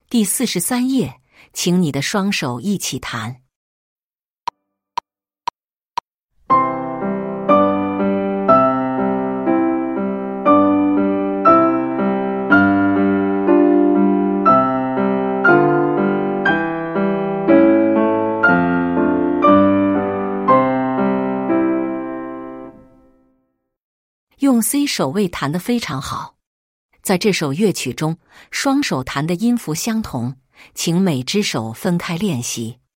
第43页，请你的双手一起弹。用 C 手位弹得非常好。在这首乐曲中，双手弹的音符相同，请每只手分开练习。